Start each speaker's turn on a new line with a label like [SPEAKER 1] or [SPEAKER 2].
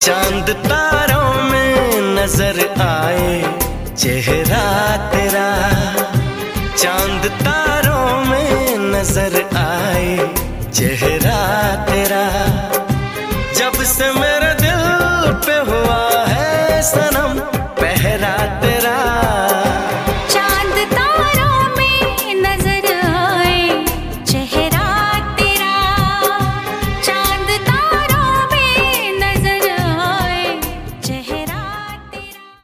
[SPEAKER 1] चांद तारों में नजर आए चेहरा तेरा, चांद तारों में नजर आए चेहरा तेरा। जब से मैं